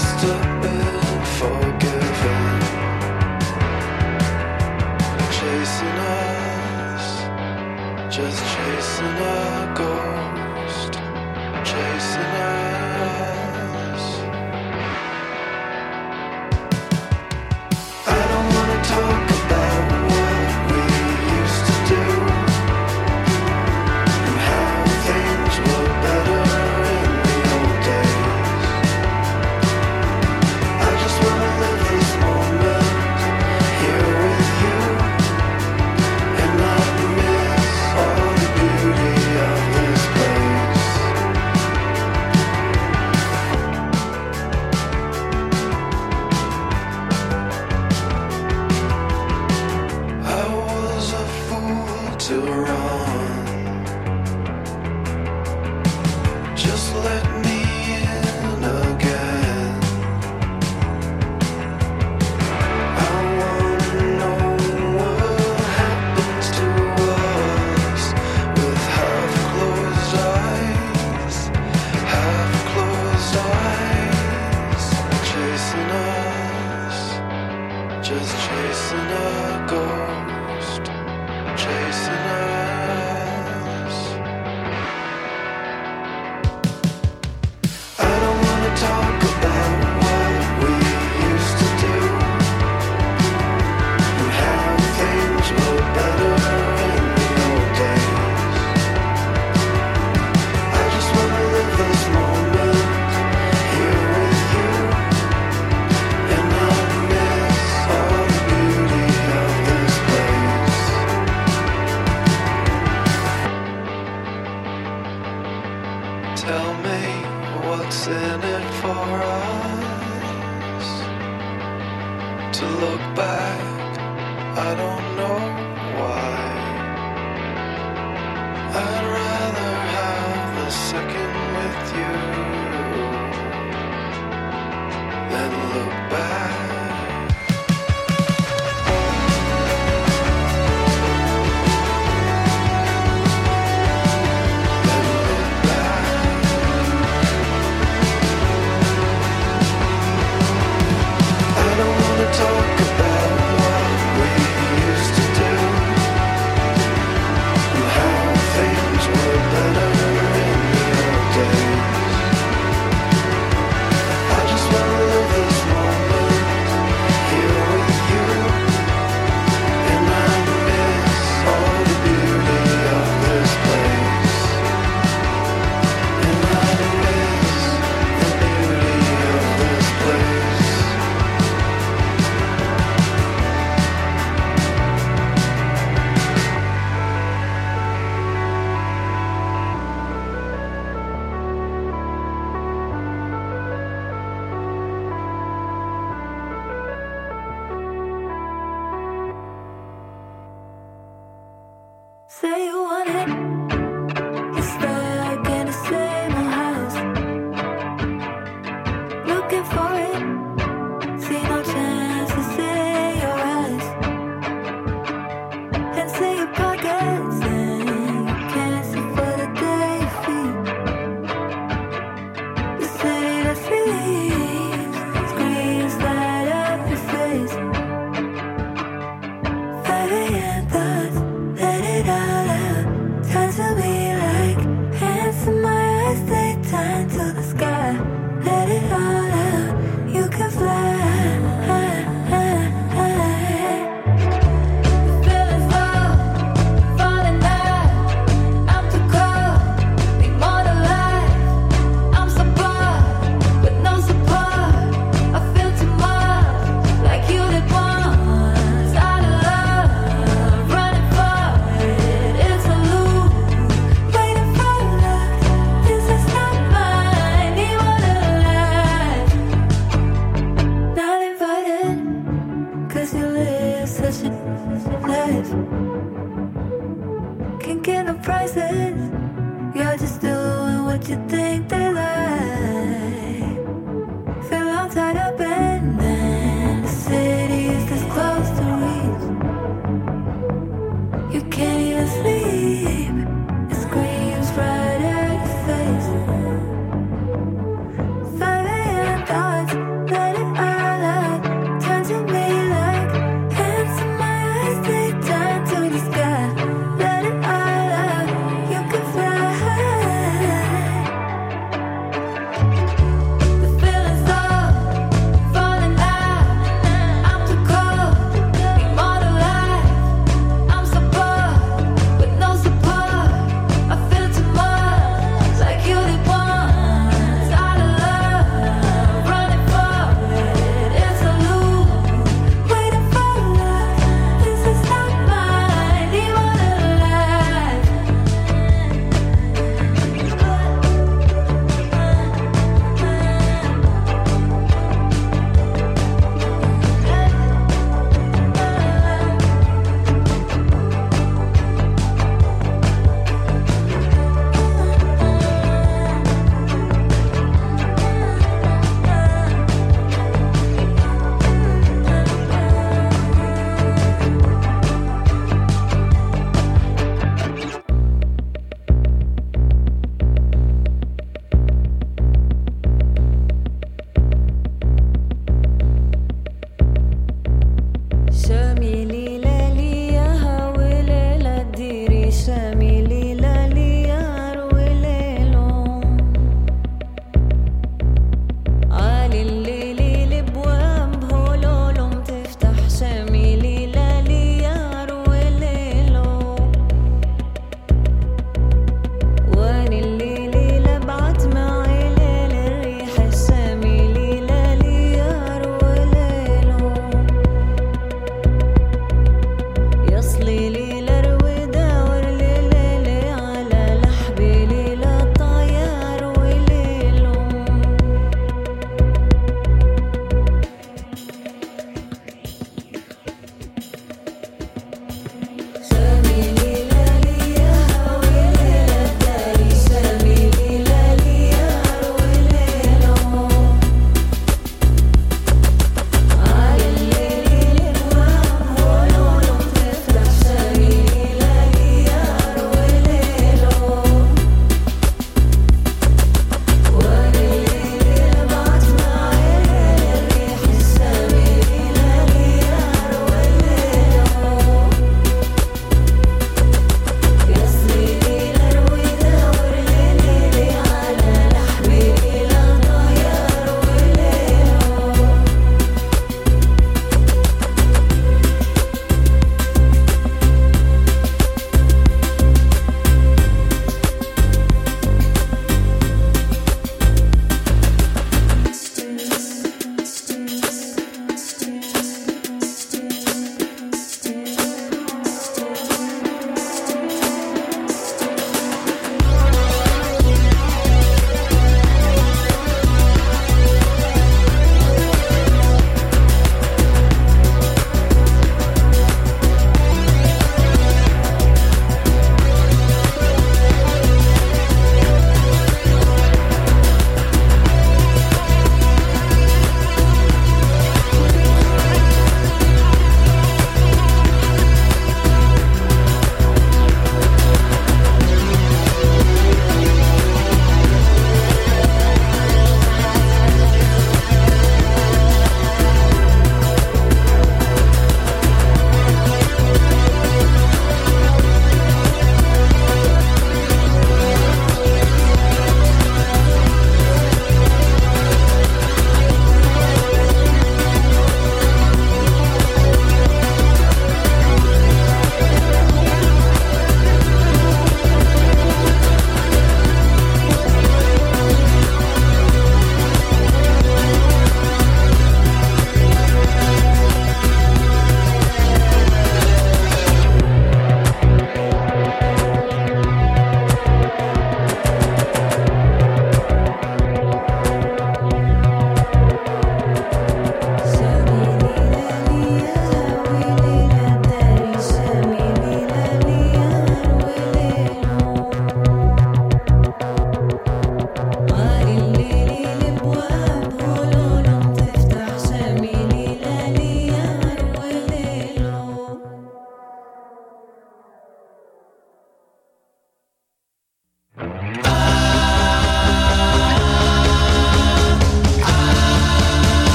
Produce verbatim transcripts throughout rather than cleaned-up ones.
Five a m thoughts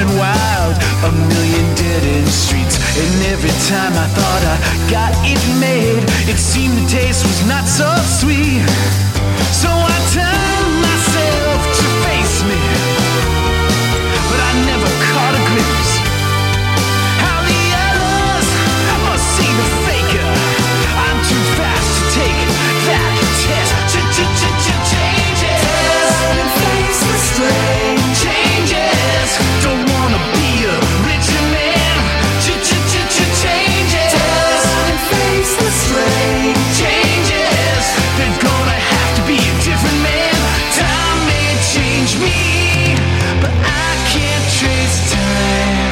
running wild, a million dead-end streets. And every time I thought I got it made, it seemed the taste was not so sweet. So I turned myself to face me, but I never caught a glimpse how the others must see the faker. I'm too fast to take that test. Changes, face the strain. Changes, don't wanna be a richer man. Changes, face the strain. Changes, they're gonna have to be a different man. Time may change me, but I can't trace time.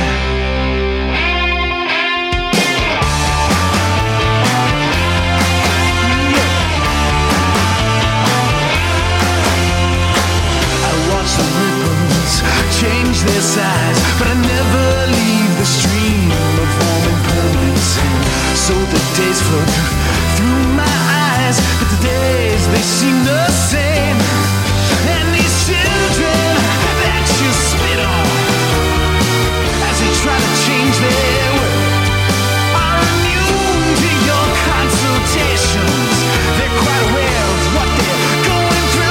The ripples change their size, but I never leave the stream of warm and permanent sand. So the days flow through my eyes, but the days they seem the same. And these children that you spit on as they try to change their way are immune to your consultations. They're quite aware of what they're going through.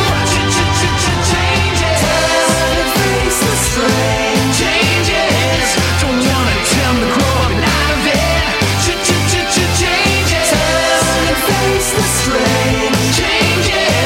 Changes, don't wanna tell me growing out of it. Changes, face the strain. Changes.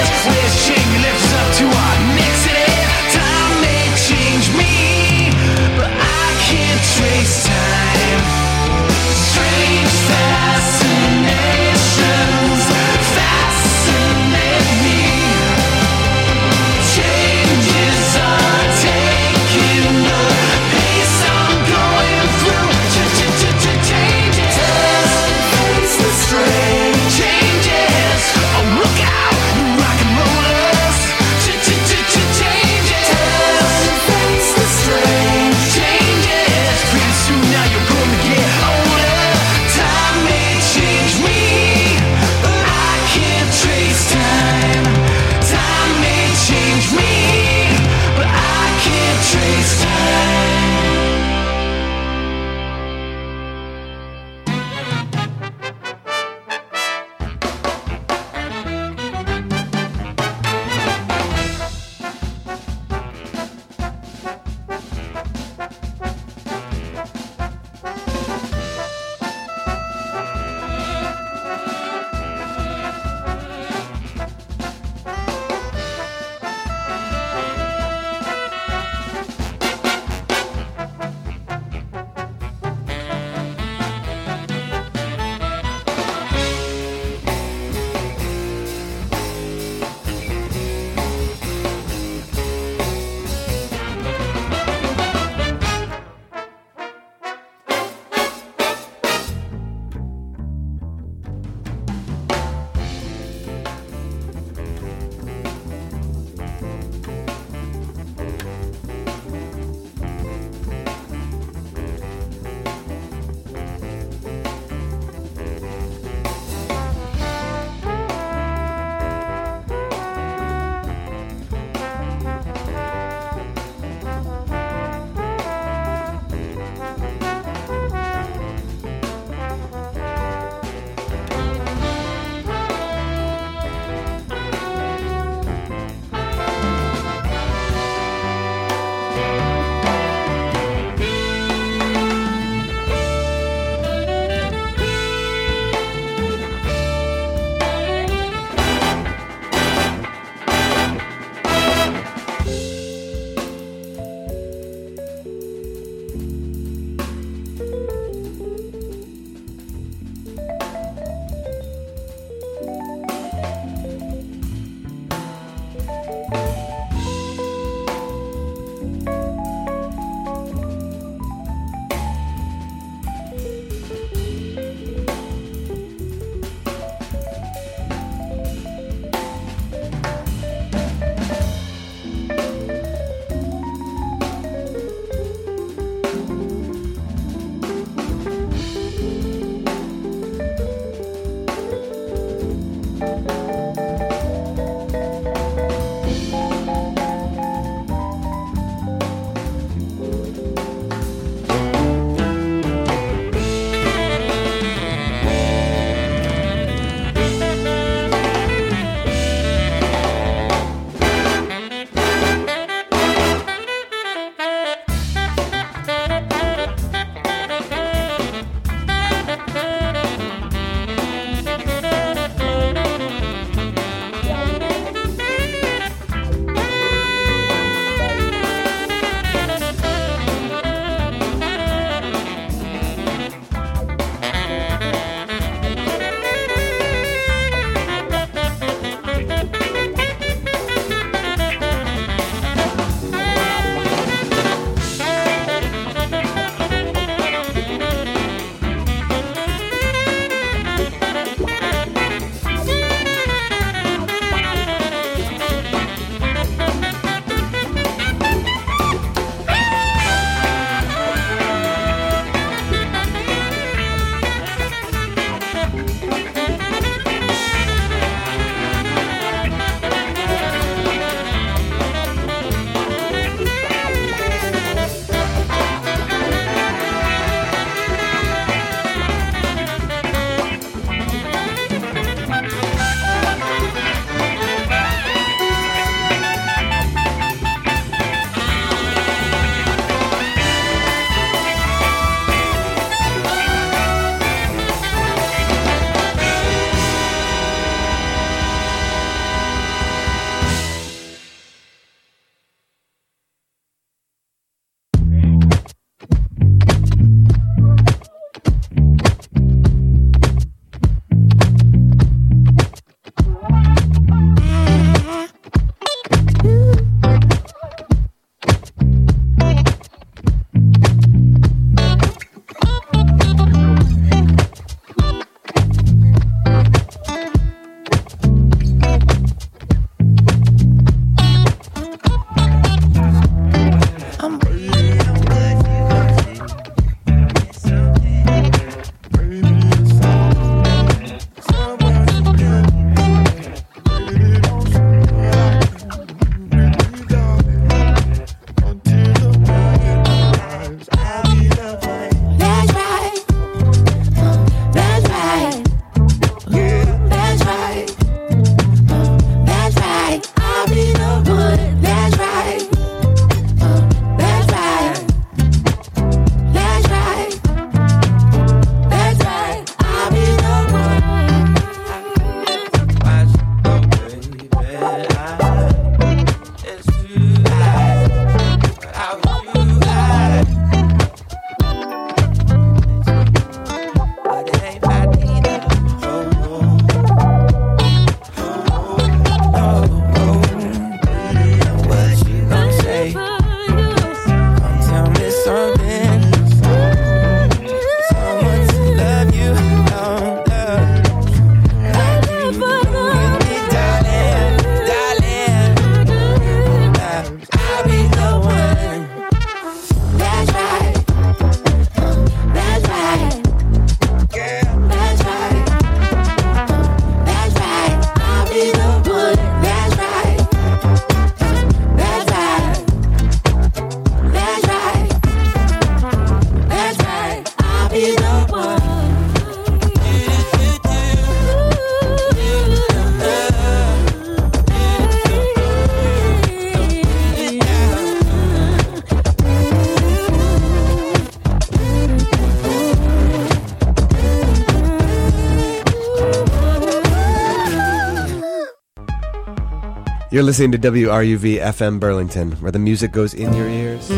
You're listening to W R U V F M Burlington, where the music goes in your ears.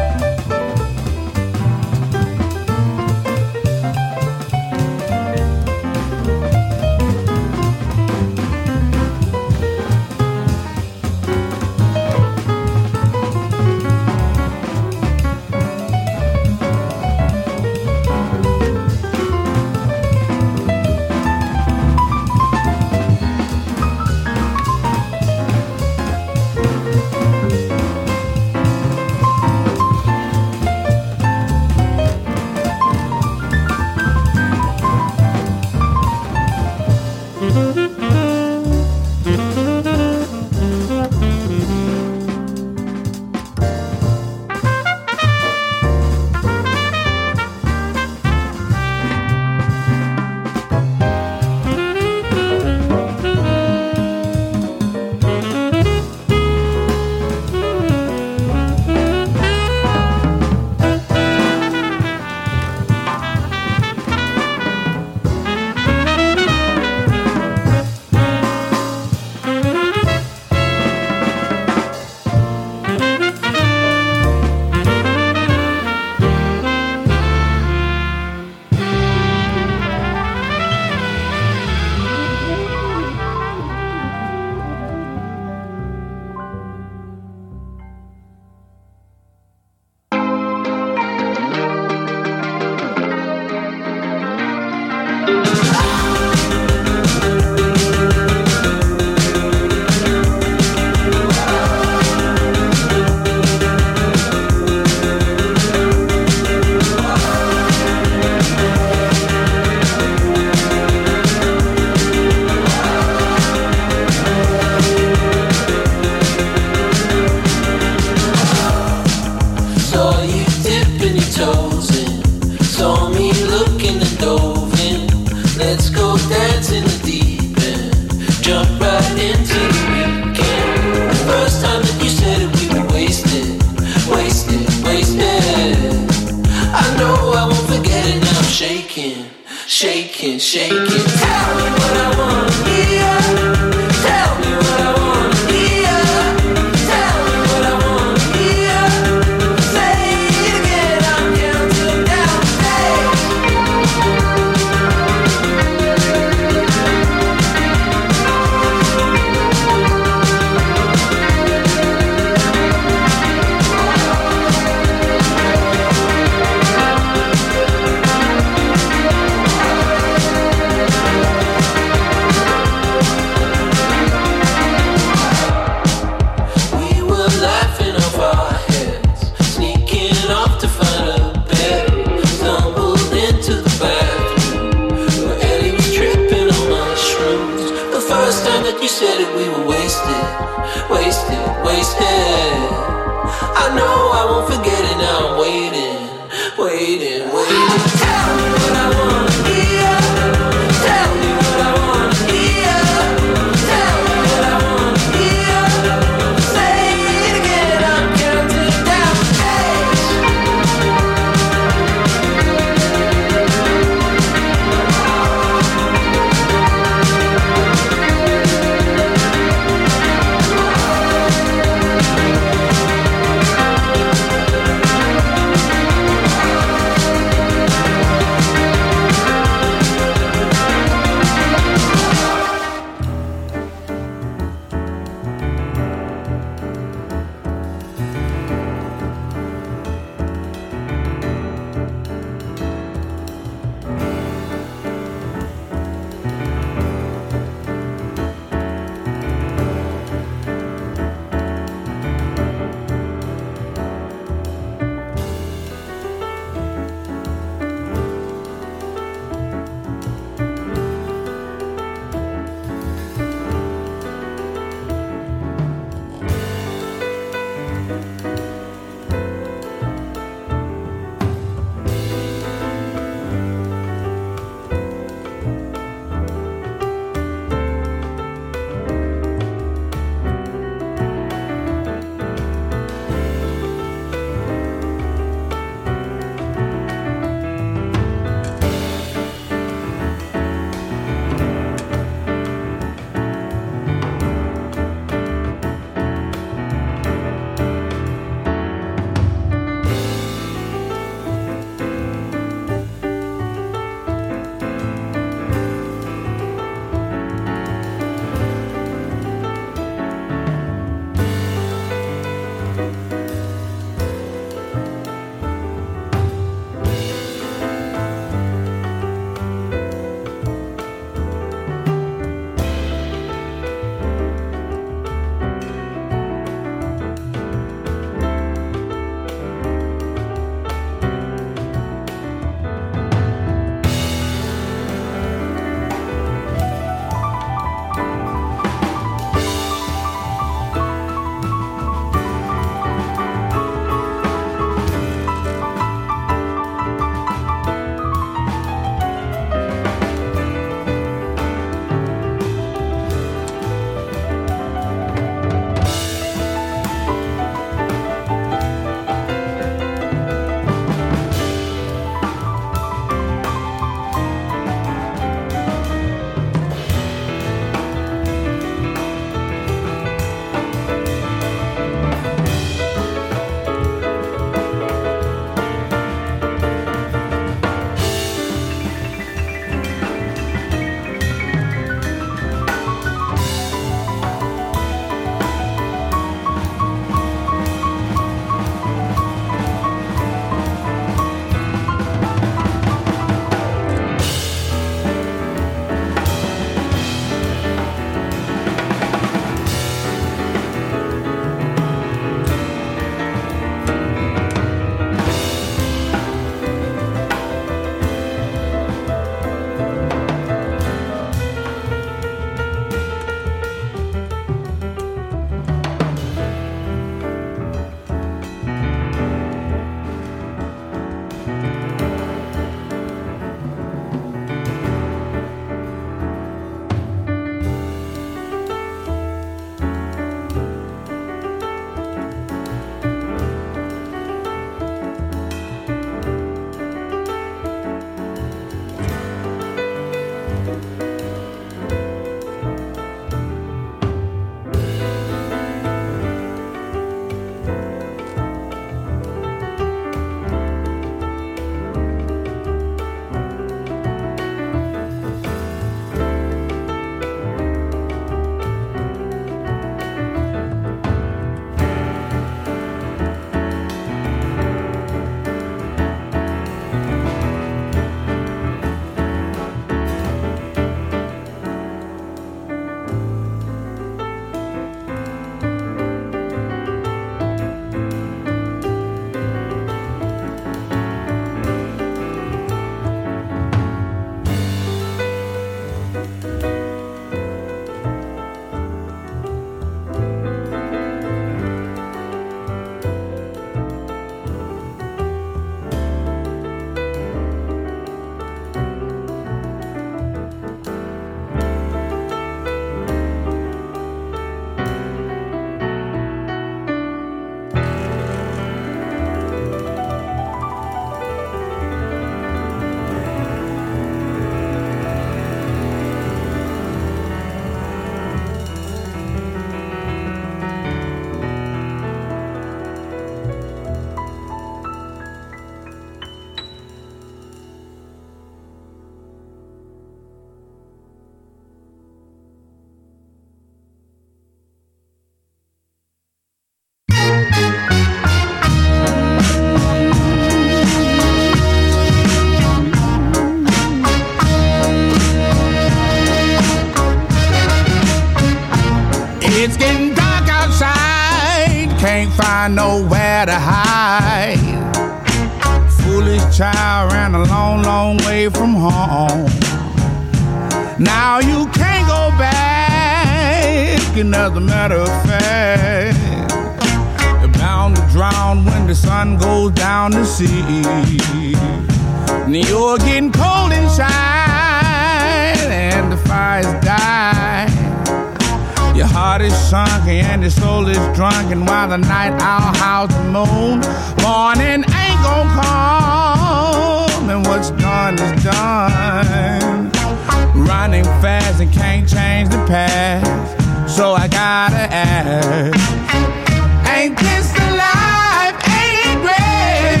outside, can't find nowhere to hide. Foolish child ran a long, long way from home. Now you can't go back, and as a matter of fact, you're bound to drown when the sun goes down to sea. And you're getting cold inside, and the fire's dying. Your heart is sunk and your soul is drunken while the night owl howls the moon. Morning ain't gon' come, and what's done is done. Running fast and can't change the past, so I gotta ask, ain't this the life? Ain't it great?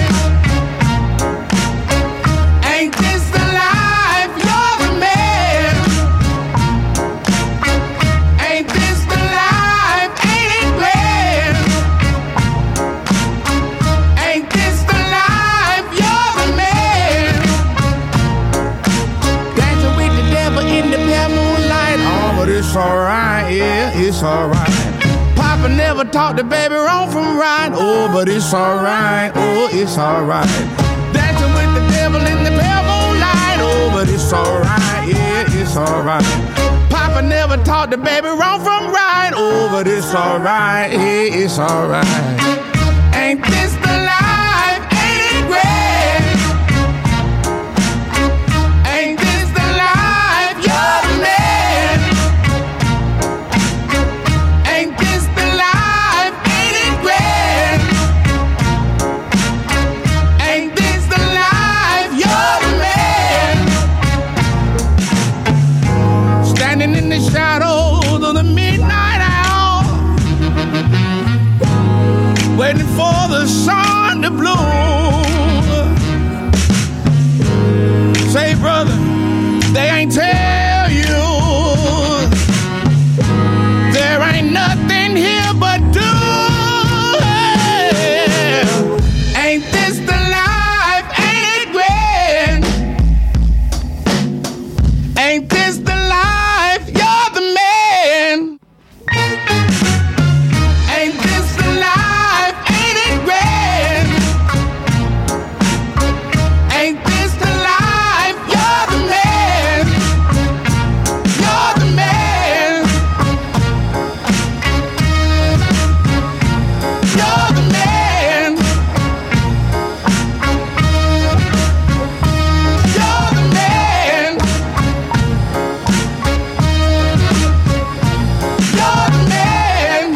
Ain't this the life? You're the man. Ain't this the life? Ain't it great? Ain't this the life? You're the man. Dancing with the devil in the pale moonlight. Oh, but it's alright, yeah, it's alright. Papa never taught the baby wrong from right. Oh, but it's alright, oh, it's alright. Dancing with the devil in the pale moonlight. Oh, but it's alright, yeah, it's alright. Papa never taught the baby wrong from right. Oh, but it's alright, yeah, it's alright. Ain't this the life? Ain't it great? Ain't this the life? You're the man. Ain't this the life? Ain't it great? Ain't this the life? You're the man. Standing in the shadows of the midnight hour, waiting for the sun to bloom. Say, brother, they ain't tell you there ain't nothing here but doom. Ain't this the life? Ain't it great? Ain't this the life? You're the man. Ain't this the life? Ain't it great? Ain't this the life? You're the man. You're the man. You're the man. You're the man. You're the man.